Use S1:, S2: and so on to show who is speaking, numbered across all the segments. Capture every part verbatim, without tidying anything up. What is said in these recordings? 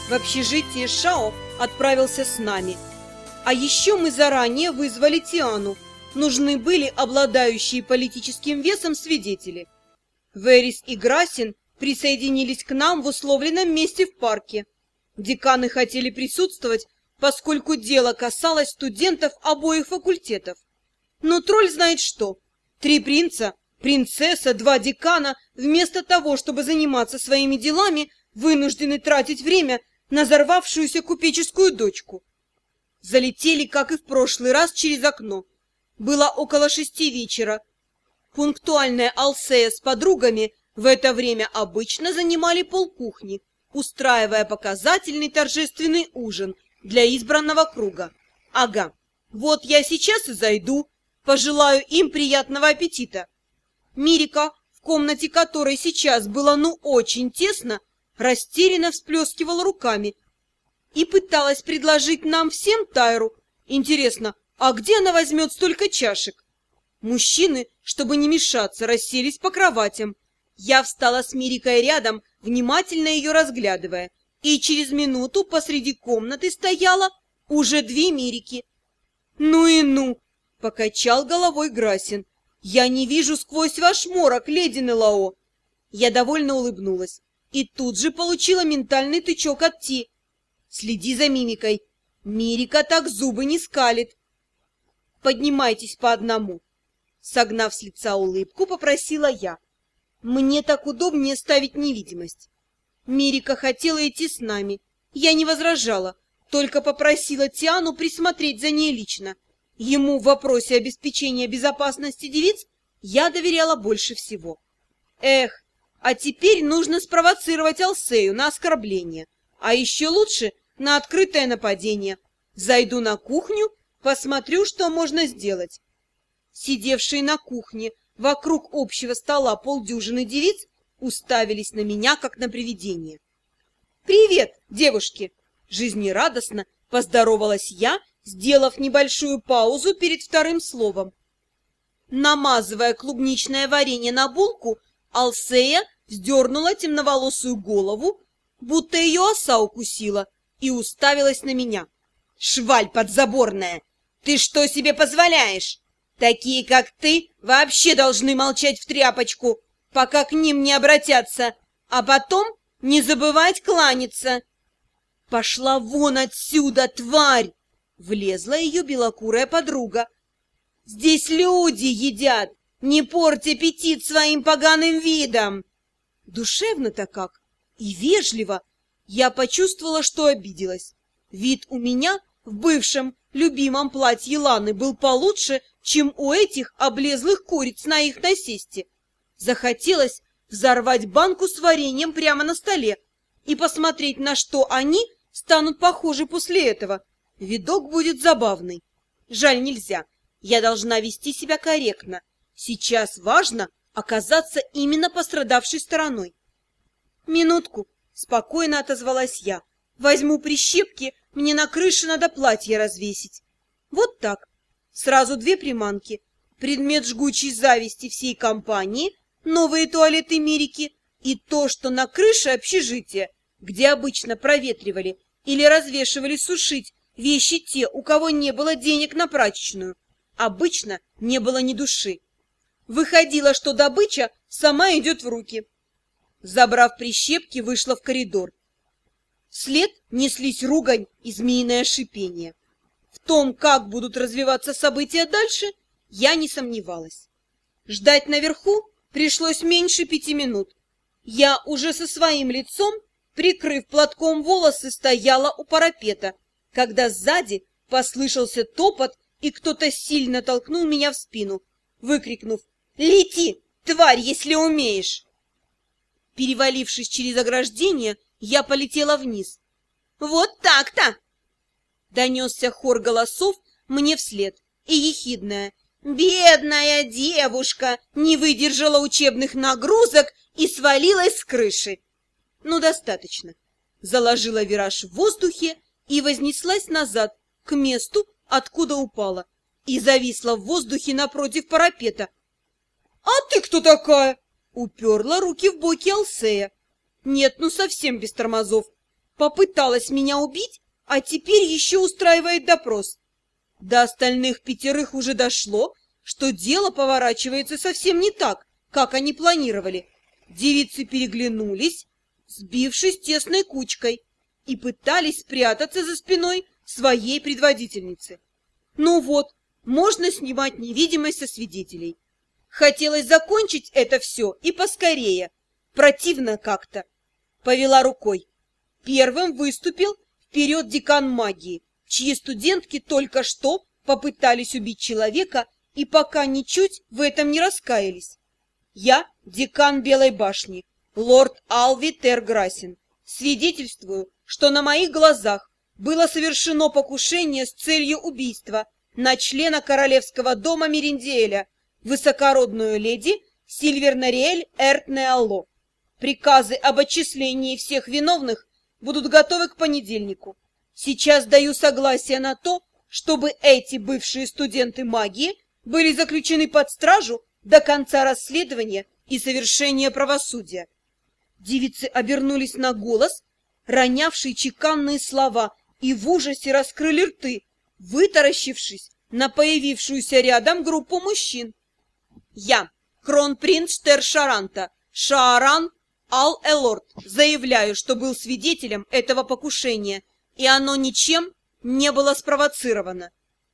S1: в общежитие Шао отправился с нами. А еще мы заранее вызвали Тиану. Нужны были обладающие политическим весом свидетели. Верис и Грасин присоединились к нам в условленном месте в парке. Деканы хотели присутствовать, поскольку дело касалось студентов обоих факультетов. Но тролль знает что. Три принца, принцесса, два декана, вместо того, чтобы заниматься своими делами, вынуждены тратить время на взорвавшуюся купеческую дочку. Залетели, как и в прошлый раз, через окно. Было около шести вечера. Пунктуальная Алсея с подругами в это время обычно занимали полкухни, устраивая показательный торжественный ужин для избранного круга. Ага, вот я сейчас и зайду, пожелаю им приятного аппетита. Мирика, в комнате которой сейчас было ну очень тесно, растерянно всплескивала руками и пыталась предложить нам всем тайру. Интересно, а где она возьмет столько чашек? Мужчины, чтобы не мешаться, расселись по кроватям. Я встала с Мирикой рядом, внимательно ее разглядывая, и через минуту посреди комнаты стояла уже две Мирики. «Ну и ну!» — покачал головой Грасин. «Я не вижу сквозь ваш морок, леди Нелао!» Я довольно улыбнулась и тут же получила ментальный тычок от Ти. «Следи за мимикой. Мирика так зубы не скалит. Поднимайтесь по одному». Согнав с лица улыбку, попросила я. Мне так удобнее ставить невидимость. Мирика хотела идти с нами. Я не возражала, только попросила Тиану присмотреть за ней лично. Ему в вопросе обеспечения безопасности девиц я доверяла больше всего. Эх, а теперь нужно спровоцировать Алсею на оскорбление, а еще лучше на открытое нападение. Зайду на кухню, посмотрю, что можно сделать. Сидевшие на кухне вокруг общего стола полдюжины девиц уставились на меня, как на привидение. «Привет, девушки!» — жизнерадостно поздоровалась я, сделав небольшую паузу перед вторым словом. Намазывая клубничное варенье на булку, Алсея вздернула темноволосую голову, будто ее оса укусила, и уставилась на меня. «Шваль подзаборная! Ты что себе позволяешь? Такие, как ты, вообще должны молчать в тряпочку, пока к ним не обратятся, а потом не забывать кланяться!» «Пошла вон отсюда, тварь!» — влезла ее белокурая подруга. «Здесь люди едят! Не порть аппетит своим поганым видом!» Душевно-то как! И вежливо! Я почувствовала, что обиделась. Вид у меня в бывшем любимом платье Ланы был получше, чем у этих облезлых куриц на их насесте. Захотелось взорвать банку с вареньем прямо на столе и посмотреть, на что они станут похожи после этого. Видок будет забавный. Жаль, нельзя. Я должна вести себя корректно. Сейчас важно оказаться именно пострадавшей стороной. «Минутку», — спокойно отозвалась я. «Возьму прищепки, мне на крыше надо платье развесить». Вот так. Сразу две приманки. Предмет жгучей зависти всей компании, новые туалеты Мирики и то, что на крыше общежития, где обычно проветривали или развешивали сушить вещи те, у кого не было денег на прачечную, обычно не было ни души. Выходило, что добыча сама идет в руки. Забрав прищепки, вышла в коридор. Вслед неслись ругань и змеиное шипение. В том, как будут развиваться события дальше, я не сомневалась. Ждать наверху пришлось меньше пяти минут. Я уже со своим лицом, прикрыв платком волосы, стояла у парапета, когда сзади послышался топот, и кто-то сильно толкнул меня в спину, выкрикнув: «Лети, тварь, если умеешь!» Перевалившись через ограждение, я полетела вниз. «Вот так-то!» Донесся хор голосов мне вслед, и ехидная: «Бедная девушка не выдержала учебных нагрузок и свалилась с крыши!» Ну, достаточно. Заложила вираж в воздухе и вознеслась назад, к месту, откуда упала, и зависла в воздухе напротив парапета. «А ты кто такая?» — уперла руки в боки Алсея. Нет, ну совсем без тормозов. Попыталась меня убить, а теперь еще устраивает допрос. До остальных пятерых уже дошло, что дело поворачивается совсем не так, как они планировали. Девицы переглянулись, сбившись тесной кучкой, и пытались спрятаться за спиной своей предводительницы. Ну вот, можно снимать невидимость со свидетелей. Хотелось закончить это все и поскорее. Противно как-то. Повела рукой. Первым выступил вперед декан магии, чьи студентки только что попытались убить человека и пока ничуть в этом не раскаялись. Я декан Белой башни, лорд Алви Терграсин. Свидетельствую, что на моих глазах было совершено покушение с целью убийства на члена королевского дома Мериндиэля, высокородную леди Сильвернариэль Эртнеалло. Приказы об отчислении всех виновных будут готовы к понедельнику. Сейчас даю согласие на то, чтобы эти бывшие студенты магии были заключены под стражу до конца расследования и совершения правосудия. Девицы обернулись на голос, ронявший чеканные слова, и в ужасе раскрыли рты, вытаращившись на появившуюся рядом группу мужчин. Я, кронпринц Штершаранта, Шааран Ал-Элорд, заявляю, что был свидетелем этого покушения, и оно ничем не было спровоцировано.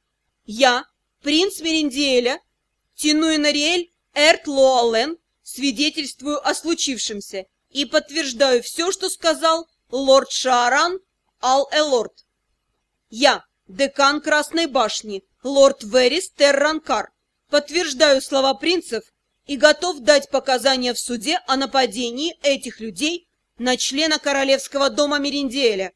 S1: Я, принц Мериндиэля, Тинуэнариэль Эрт-Лоален, свидетельствую о случившемся и подтверждаю все, что сказал лорд Шааран Ал-Элорд. Я, декан Красной башни, лорд Верис Терранкар, подтверждаю слова принцев и готов дать показания в суде о нападении этих людей на члена королевского дома Мериндиэля.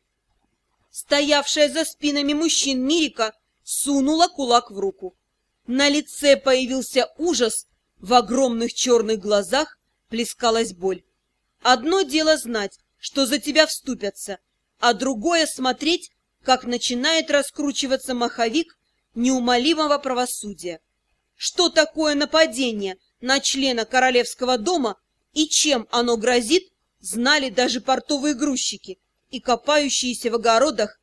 S1: Стоявшая за спинами мужчин Мирика сунула кулак в руку. На лице появился ужас, в огромных черных глазах плескалась боль. Одно дело знать, что за тебя вступятся, а другое смотреть, как начинает раскручиваться маховик неумолимого правосудия. Что такое нападение на члена королевского дома и чем оно грозит, знали даже портовые грузчики и копающиеся в огородах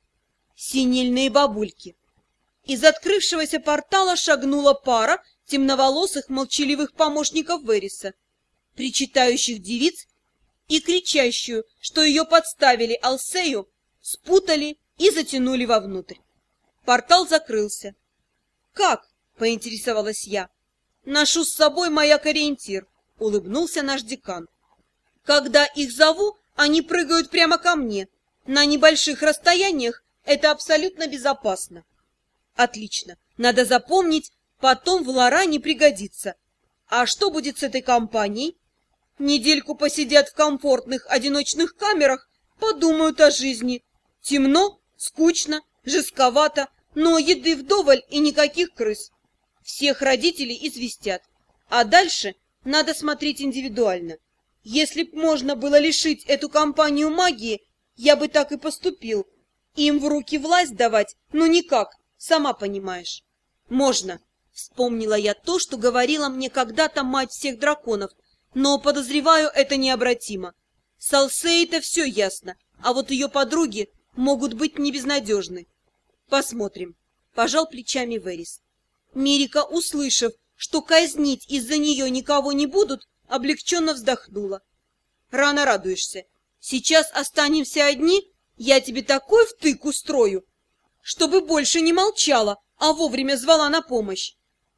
S1: синильные бабульки. Из открывшегося портала шагнула пара темноволосых молчаливых помощников Вериса, причитающих девиц и кричащую, что ее подставили Алсею, спутали и затянули вовнутрь. Портал закрылся. «Как?» — поинтересовалась я. «Ношу с собой маяк-ориентир», — улыбнулся наш декан. «Когда их зову, они прыгают прямо ко мне. На небольших расстояниях это абсолютно безопасно». «Отлично. Надо запомнить, потом в Лоране пригодится. А что будет с этой компанией? Недельку посидят в комфортных одиночных камерах, подумают о жизни. Темно, скучно, жестковато, но еды вдоволь и никаких крыс. Всех родителей известят. А дальше надо смотреть индивидуально. Если б можно было лишить эту компанию магии, я бы так и поступил. Им в руки власть давать, ну никак, сама понимаешь». «Можно», — вспомнила я то, что говорила мне когда-то мать всех драконов, но, подозреваю, это необратимо. С Алсеей-то все ясно, а вот ее подруги могут быть не безнадежны. «Посмотрим», — пожал плечами Верис. Мирика, услышав, что казнить из-за нее никого не будут, облегченно вздохнула. «Рано радуешься. Сейчас останемся одни, я тебе такой втык устрою, чтобы больше не молчала, а вовремя звала на помощь».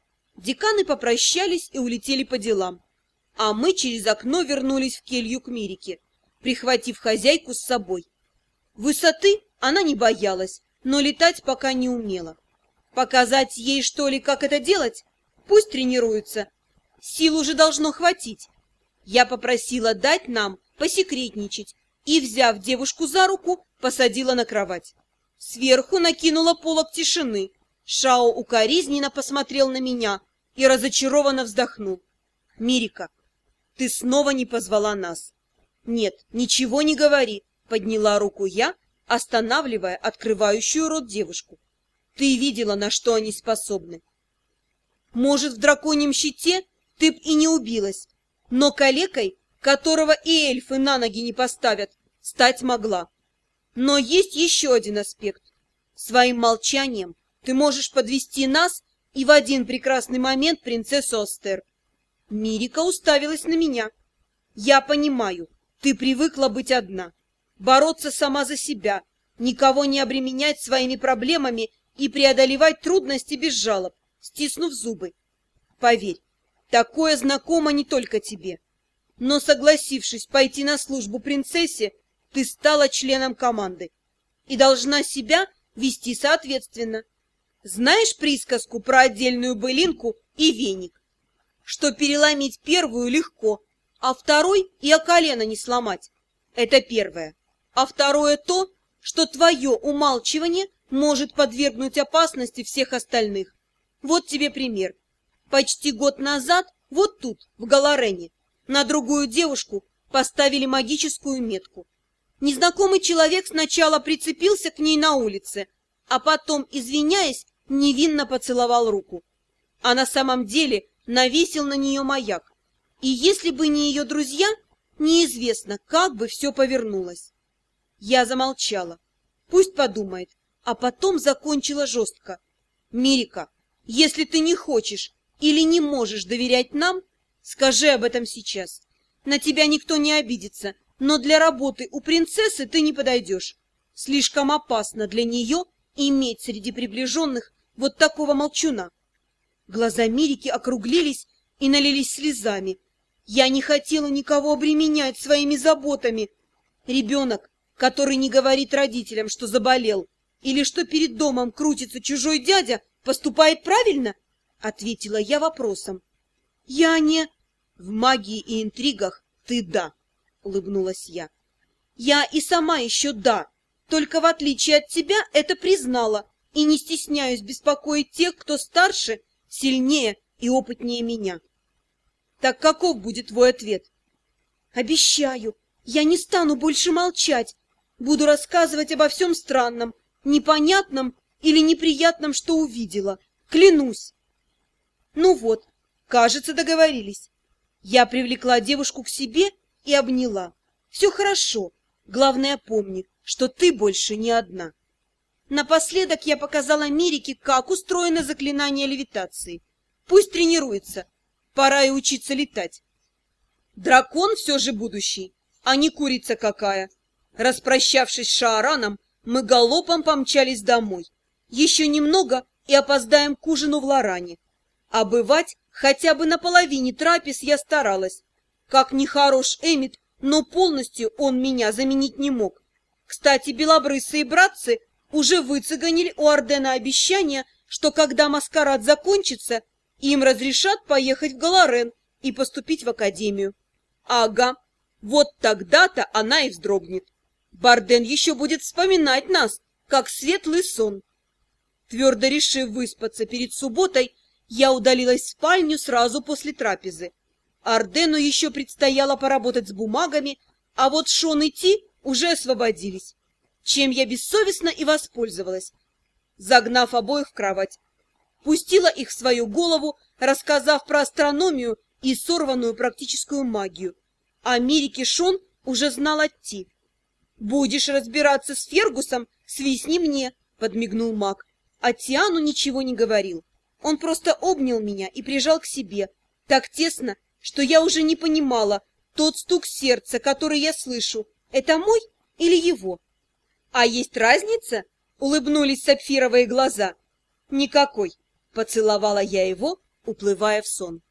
S1: Деканы попрощались и улетели по делам, а мы через окно вернулись в келью к Мирике, прихватив хозяйку с собой. Высоты она не боялась, но летать пока не умела. Показать ей, что ли, как это делать? Пусть тренируется. Сил уже должно хватить. Я попросила дать нам посекретничать и, взяв девушку за руку, посадила на кровать. Сверху накинула полог тишины. Шао укоризненно посмотрел на меня и разочарованно вздохнул. «Мирика, ты снова не позвала нас». «Нет, ничего не говори», — подняла руку я, останавливая открывающую рот девушку. «Ты видела, на что они способны. Может, в драконьем щите ты б и не убилась, но калекой, которого и эльфы на ноги не поставят, стать могла. Но есть еще один аспект. Своим молчанием ты можешь подвести нас и в один прекрасный момент принцессу Остер. Мирика уставилась на меня. Я понимаю, ты привыкла быть одна, бороться сама за себя, никого не обременять своими проблемами и преодолевать трудности без жалоб, стиснув зубы. Поверь, такое знакомо не только тебе. Но, согласившись пойти на службу принцессе, ты стала членом команды и должна себя вести соответственно. Знаешь присказку про отдельную былинку и веник? Что переломить первую легко, а второй и о колено не сломать. Это первое. А второе то, что твое умалчивание может подвергнуть опасности всех остальных. Вот тебе пример. Почти год назад, вот тут, в Галарене, на другую девушку поставили магическую метку. Незнакомый человек сначала прицепился к ней на улице, а потом, извиняясь, невинно поцеловал руку. А на самом деле навесил на нее маяк. И если бы не ее друзья, неизвестно, как бы все повернулось. Я замолчала. Пусть подумает, а потом закончила жестко. Мирика, если ты не хочешь или не можешь доверять нам, скажи об этом сейчас. На тебя никто не обидится, но для работы у принцессы ты не подойдешь. Слишком опасно для нее иметь среди приближенных вот такого молчуна. Глаза Мирики округлились и налились слезами. Я не хотела никого обременять своими заботами. Ребенок, который не говорит родителям, что заболел, или что перед домом крутится чужой дядя, поступает правильно? Ответила я вопросом. Я не... В магии и интригах ты да, улыбнулась я. Я и сама еще да, только в отличие от тебя это признала и не стесняюсь беспокоить тех, кто старше, сильнее и опытнее меня. Так каков будет твой ответ? Обещаю, я не стану больше молчать. Буду рассказывать обо всем странном, непонятном или неприятном, что увидела. Клянусь. Ну вот, кажется, договорились. Я привлекла девушку к себе и обняла. Все хорошо. Главное, помни, что ты больше не одна. Напоследок я показала Мирике, как устроено заклинание левитации. Пусть тренируется. Пора и учиться летать. Дракон все же будущий, а не курица какая. Распрощавшись с Шаараном, мы галопом помчались домой. Еще немного и опоздаем к ужину в Лоране. А бывать хотя бы на половине трапез я старалась. Как ни хорош Эммит, но полностью он меня заменить не мог. Кстати, белобрысые братцы уже выцыганили у Ардена обещание, что когда маскарад закончится, им разрешат поехать в Галарен и поступить в академию. Ага, вот тогда-то она и вздрогнет. Барден еще будет вспоминать нас, как светлый сон. Твердо решив выспаться перед субботой, я удалилась в спальню сразу после трапезы. Ардену еще предстояло поработать с бумагами, а вот Шон и Ти уже освободились, чем я бессовестно и воспользовалась, загнав обоих в кровать. Пустила их в свою голову, рассказав про астрономию и сорванную практическую магию. А Мирике Шон уже знал от Ти. «Будешь разбираться с Фергусом, свистни мне», — подмигнул маг. А Тиану ничего не говорил. Он просто обнял меня и прижал к себе так тесно, что я уже не понимала, тот стук сердца, который я слышу, это мой или его? А есть разница? Улыбнулись сапфировые глаза. Никакой. Поцеловала я его, уплывая в сон.